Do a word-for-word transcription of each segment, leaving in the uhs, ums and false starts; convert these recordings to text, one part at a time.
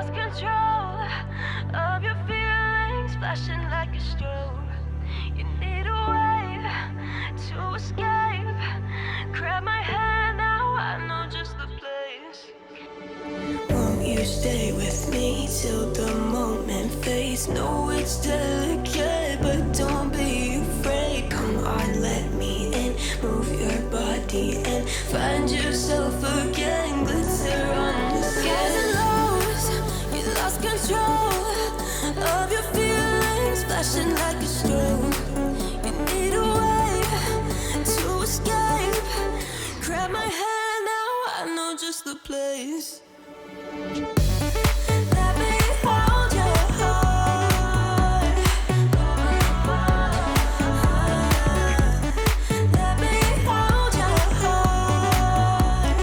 lost control of your feelings, flashing like a strobe. You need a way to escape. Grab my hand now, I know just the place. Won't you stay with me till the moment fades? No, it's delicate, but don't be afraid. Come on, let me in, move your body and find yourself again. Glitter on the skin. Lost, you lost control of your feelings, flashing like a strobe. You need a way to escape. Grab my hand now, I know just the place. Let me hold your heart. Let me hold your heart.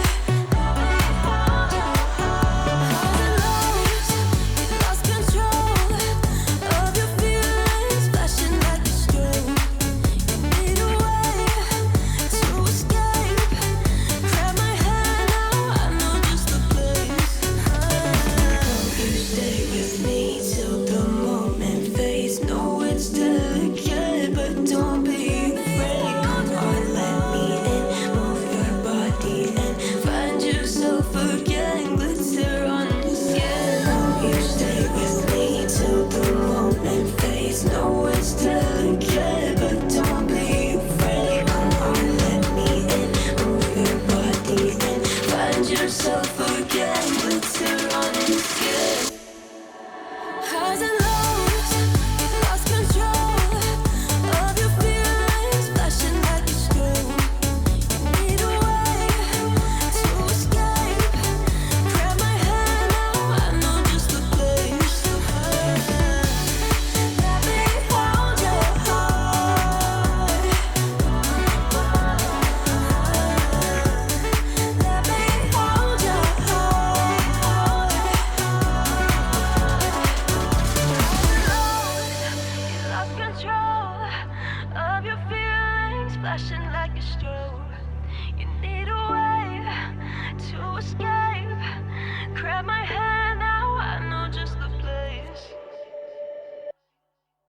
Lost, you lost control of your feelings, flashing like a strobe. You need a way to escape. Grab my hand now, I know just the place. You stay with me till the moment fades. No, it's delicate, but don't be afraid. Come on, let me in, move your body and find yourself again. Glitter on the skin. You stay with me till the moment fades. No, it's delicate, but don't be afraid. Come on, let me in, move your body and find yourself again.